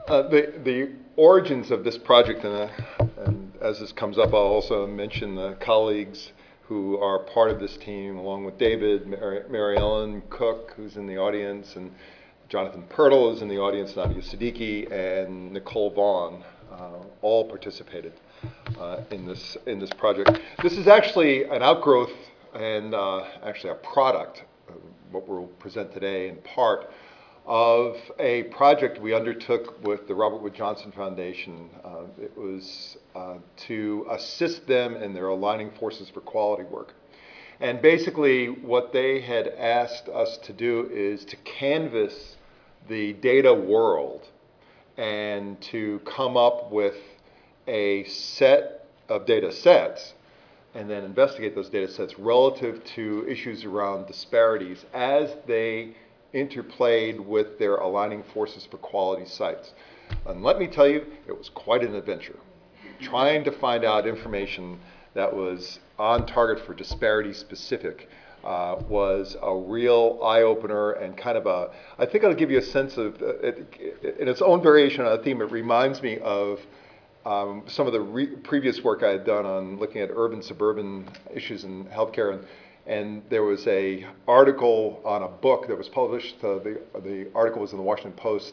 The origins of this project, and as this comes up, I'll also mention the colleagues who are part of this team, along with David, Mary Ellen Cook, who's in the audience, and Jonathan Pirtle is in the audience, Nadia Siddiqui, and Nicole Vaughn, all participated in this project. This is actually an outgrowth and actually a product, what we'll present today in part, of a project we undertook with the Robert Wood Johnson Foundation. It was to assist them in their Aligning Forces for Quality work. And basically what they had asked us to do is to canvas the data world and to come up with a set of data sets and then investigate those data sets relative to issues around disparities as they interplayed with their Aligning Forces for Quality sites. And let me tell you, it was quite an adventure. Trying to find out information that was on target for disparity specific was a real eye-opener and kind of a, I think it'll give you a sense of, in its own variation on a theme, it reminds me of some of the previous work I had done on looking at urban-suburban issues in healthcare. And there was an article on a book that was published. The article was in the Washington Post,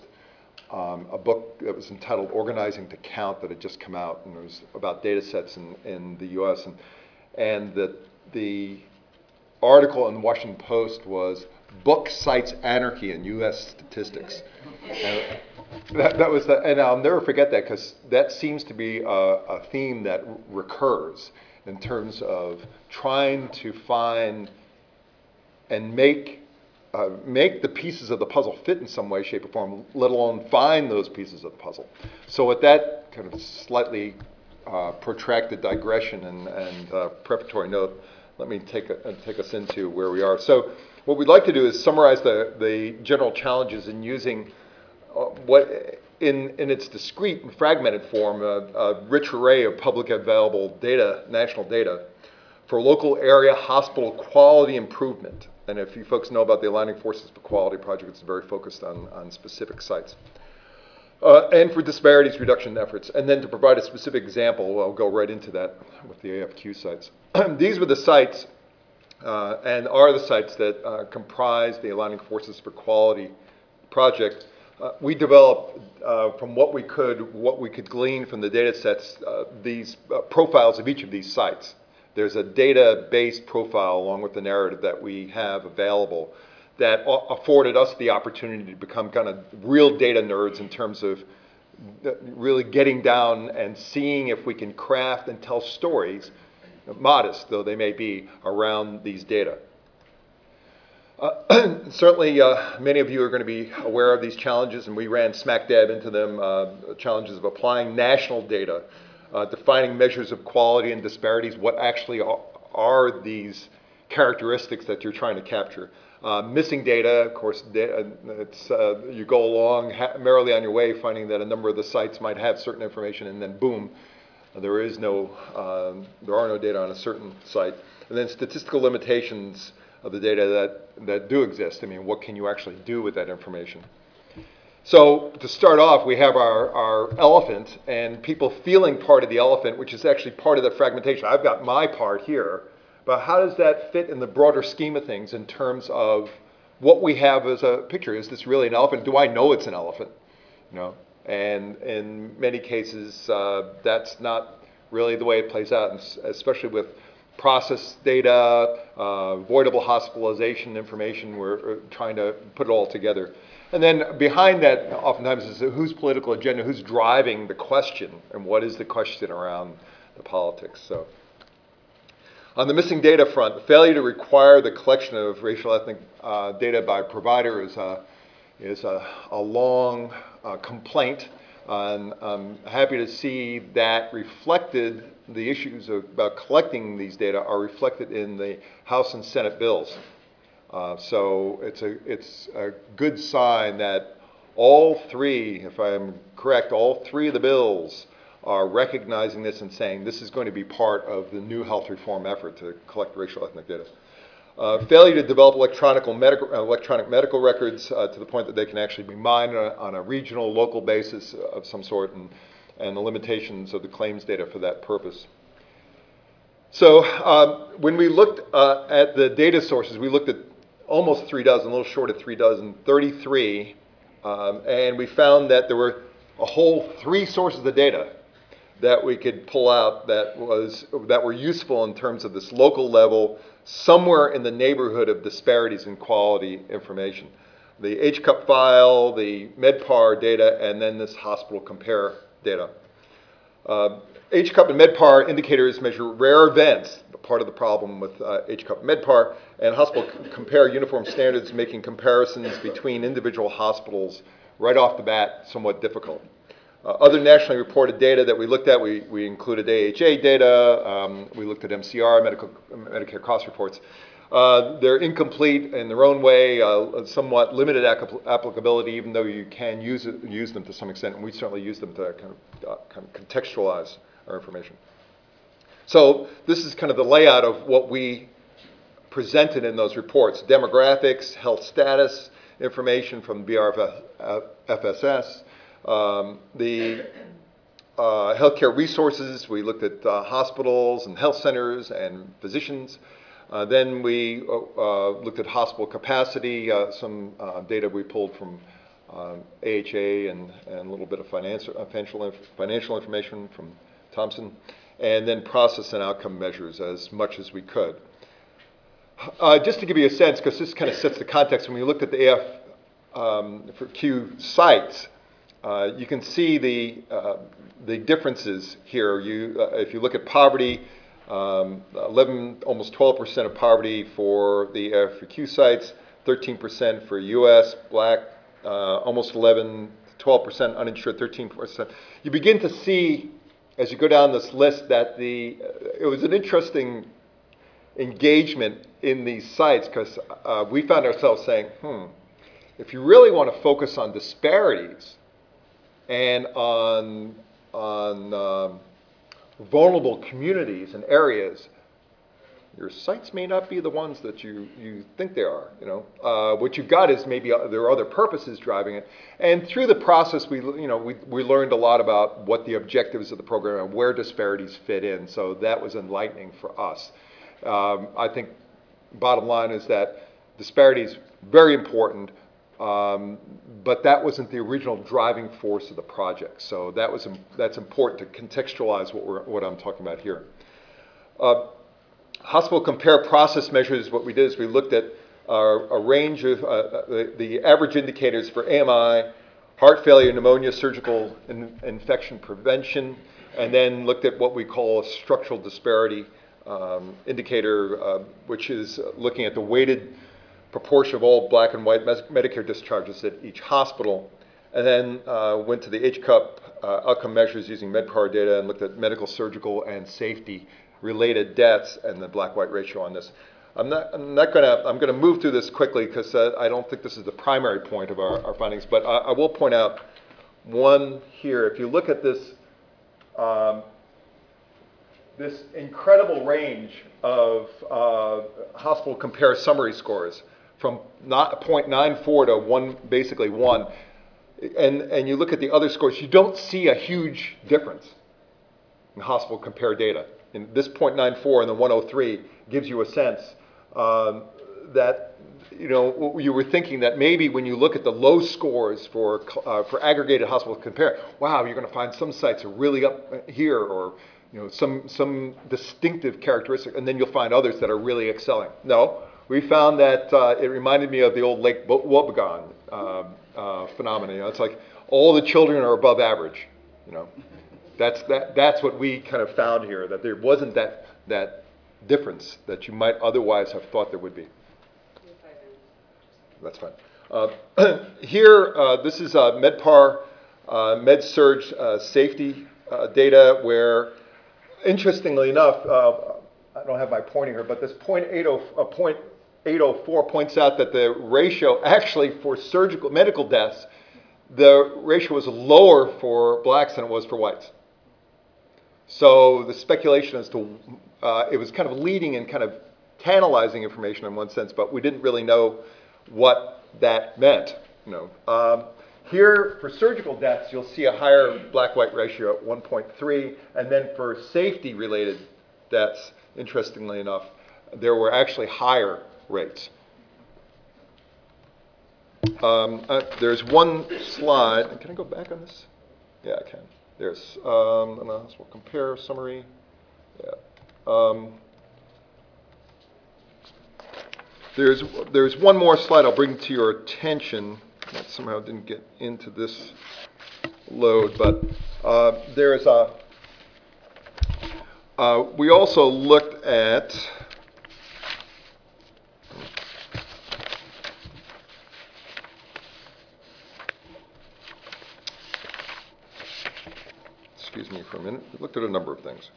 a book that was entitled Organizing to Count that had just come out, and it was about data sets in the US. And the article in the Washington Post was Book Cites Anarchy in US Statistics. And that was and I'll never forget that because that seems to be a theme that recurs in terms of trying to find and make the pieces of the puzzle fit in some way, shape, or form, let alone find those pieces of the puzzle. So with that kind of slightly protracted digression and preparatory note, let me take us into where we are. So what we'd like to do is summarize the general challenges in using what in its discrete and fragmented form, a rich array of public available data, national data, for local area hospital quality improvement. And if you folks know about the Aligning Forces for Quality project, it's very focused on specific sites. And for disparities reduction efforts. And then to provide a specific example, I'll go right into that with the AFQ sites. These were the sites and are the sites that comprise the Aligning Forces for Quality project. We developed, from what we could glean from the data sets, these profiles of each of these sites. There's a data-based profile along with the narrative that we have available that afforded us the opportunity to become kind of real data nerds in terms of really getting down and seeing if we can craft and tell stories, modest though they may be, around these data. Certainly, many of you are going to be aware of these challenges, and we ran smack dab into them, challenges of applying national data, defining measures of quality and disparities, what actually are these characteristics that you're trying to capture. Missing data, of course, you go along merrily on your way, finding that a number of the sites might have certain information, and then boom, there are no data on a certain site. And then statistical limitations of the data that do exist. I mean, what can you actually do with that information? So to start off, we have our elephant and people feeling part of the elephant, which is actually part of the fragmentation. I've got my part here, but how does that fit in the broader scheme of things in terms of what we have as a picture? Is this really an elephant? Do I know it's an elephant? You know? And in many cases, that's not really the way it plays out, especially with process data, avoidable hospitalization information. We're trying to put it all together. And then behind that, oftentimes, is whose political agenda, who's driving the question, and what is the question around the politics. So, on the missing data front, the failure to require the collection of racial ethnic data by provider is a long complaint. And I'm happy to see that reflected, the issues about collecting these data are reflected in the House and Senate bills. So it's a good sign that all three, if I'm correct, all three of the bills are recognizing this and saying this is going to be part of the new health reform effort to collect racial ethnic data. Failure to develop electronic medical records to the point that they can actually be mined on a regional, local basis of some sort, and the limitations of the claims data for that purpose. So when we looked at the data sources, we looked at almost 3 dozen, a little short of 3 dozen, 33, and we found that there were a whole 3 sources of data that we could pull out that were useful in terms of this local level, somewhere in the neighborhood of disparities in quality information. The HCUP file, the MedPAR data, and then this hospital compare data. HCUP and MedPAR indicators measure rare events, part of the problem with HCUP and MedPAR, and hospital compare uniform standards, making comparisons between individual hospitals right off the bat somewhat difficult. Other nationally reported data that we looked at, we included AHA data, we looked at MCR, Medicare cost reports. They're incomplete in their own way, somewhat limited applicability, even though you can use them to some extent, and we certainly use them to kind of contextualize our information. So this is kind of the layout of what we presented in those reports: demographics, health status, information from BRFSS, the healthcare resources. We looked at hospitals and health centers and physicians. Then we looked at hospital capacity, some data we pulled from AHA and a little bit of financial information from Thompson, and then process and outcome measures as much as we could. Just to give you a sense, because this kind of sets the context, when we looked at the AF for Q sites, you can see the differences here. If you look at poverty, 11, almost 12% of poverty for the AF4Q sites, 13% for U.S., Black, almost 11, 12% uninsured, 13%. You begin to see, as you go down this list, that it was an interesting engagement in these sites, because we found ourselves saying, if you really want to focus on disparities and on vulnerable communities and areas, your sites may not be the ones that you think they are. What you've got is maybe there are other purposes driving it. And through the process, we learned a lot about what the objectives of the program and where disparities fit in. So that was enlightening for us. I think bottom line is that disparity is very important, but that wasn't the original driving force of the project. So that's important to contextualize what I'm talking about here. Hospital compare process measures. What we did is we looked at a range of the average indicators for AMI, heart failure, pneumonia, surgical infection prevention, and then looked at what we call a structural disparity indicator, which is looking at the weighted proportion of all Black and white Medicare discharges at each hospital, and then went to the HCUP outcome measures using MedPAR data and looked at medical, surgical, and safety-related deaths and the Black-white ratio on this. I'm going to move through this quickly because I don't think this is the primary point of our findings, but I will point out one here. If you look at this, this incredible range of hospital compare summary scores from 0.94 to 1, basically 1, and you look at the other scores, you don't see a huge difference in hospital compare data. And this 0.94 and the 103 gives you a sense that you were thinking that maybe when you look at the low scores for aggregated hospital compare, wow, you're going to find some sites are really up here, or some distinctive characteristic, and then you'll find others that are really excelling. No, we found that it reminded me of the old Lake Wobegon phenomenon. It's like all the children are above average. That's what we kind of found here, that there wasn't that difference that you might otherwise have thought there would be. That's fine. Here, this is MedPAR, MedSurg safety data, where, interestingly enough, I don't have my pointing here, but this 0.804 points out that the ratio actually for medical deaths, the ratio was lower for Blacks than it was for whites. So the speculation as to, it was kind of leading and kind of tantalizing information in one sense, but we didn't really know what that meant. Here, for surgical deaths, you'll see a higher black-white ratio at 1.3, and then for safety-related deaths, interestingly enough, there were actually higher rates. There's one slide. Can I go back on this? Yeah, I can. There's we'll compare summary. Yeah. There's one more slide I'll bring to your attention. That somehow didn't get into this load, but there's a. We also looked at. Excuse me for a minute. We looked at a number of things.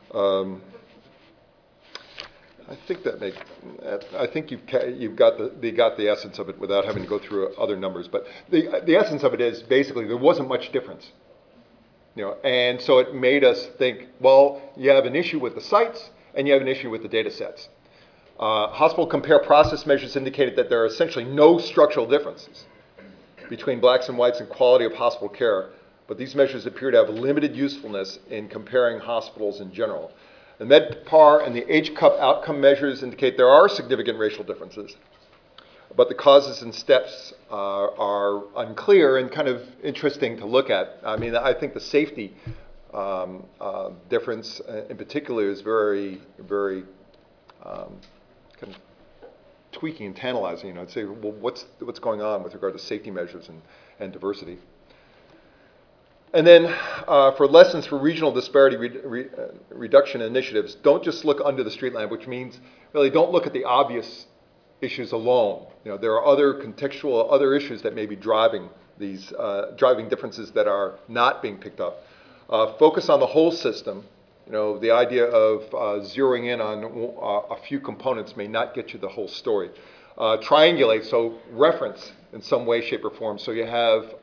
I think you've got the essence of it without having to go through other numbers. But the essence of it is basically there wasn't much difference, and so it made us think. Well, you have an issue with the sites and you have an issue with the data sets. Hospital compare process measures indicated that there are essentially no structural differences between blacks and whites in quality of hospital care, but these measures appear to have limited usefulness in comparing hospitals in general. The MedPAR and the HCUP outcome measures indicate there are significant racial differences, but the causes and steps are unclear and kind of interesting to look at. I mean, I think the safety difference in particular is very, very kind of tweaking and tantalizing. I'd say, well, what's going on with regard to safety measures and diversity? And then for lessons for regional disparity reduction initiatives, don't just look under the street lamp, which means really don't look at the obvious issues alone. There are other contextual, other issues that may be driving these driving differences that are not being picked up. Focus on the whole system. The idea of zeroing in on a few components may not get you the whole story. Triangulate, so reference in some way, shape, or form, so you have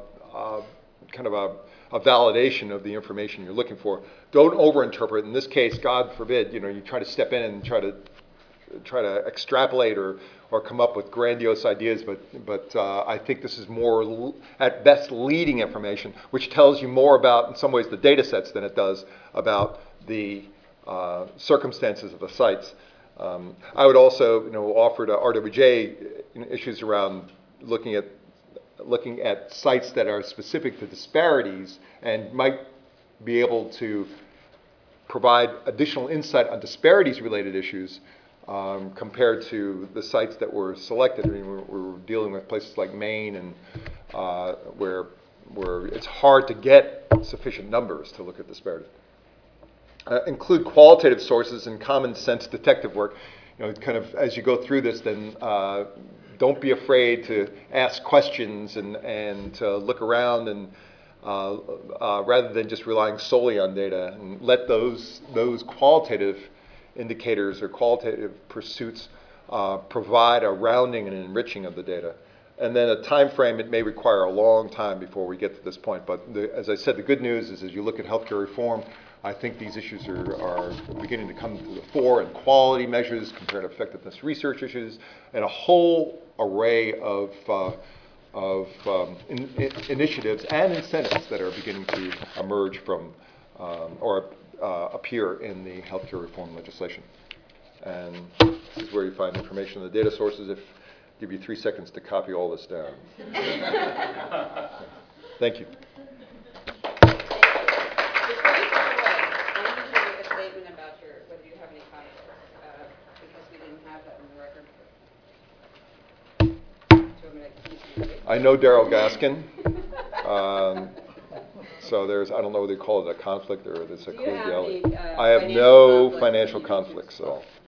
kind of a validation of the information you're looking for. Don't overinterpret. In this case, God forbid, you try to step in and try to extrapolate or come up with grandiose ideas, but I think this is more, at best, leading information, which tells you more about, in some ways, the data sets than it does about the circumstances of the sites. I would also, offer to RWJ issues around looking at sites that are specific to disparities and might be able to provide additional insight on disparities-related issues compared to the sites that were selected. I mean, we're dealing with places like Maine and where it's hard to get sufficient numbers to look at disparity. Include qualitative sources and common sense detective work. Kind of as you go through this, then don't be afraid to ask questions and to look around and rather than just relying solely on data, and let those qualitative indicators or qualitative pursuits provide a rounding and enriching of the data. And then a time frame, it may require a long time before we get to this point. But as I said, the good news is as you look at healthcare reform, I think these issues are beginning to come to the fore, and quality measures, comparative effectiveness research issues, and a whole array of initiatives and incentives that are beginning to emerge from or appear in the healthcare reform legislation. And this is where you find information on the data sources. I'll give you 3 seconds to copy all this down. Thank you. I know Daryl Gaskin, so I don't know whether you call it a conflict or there's a collegiality. I have no financial conflicts at all.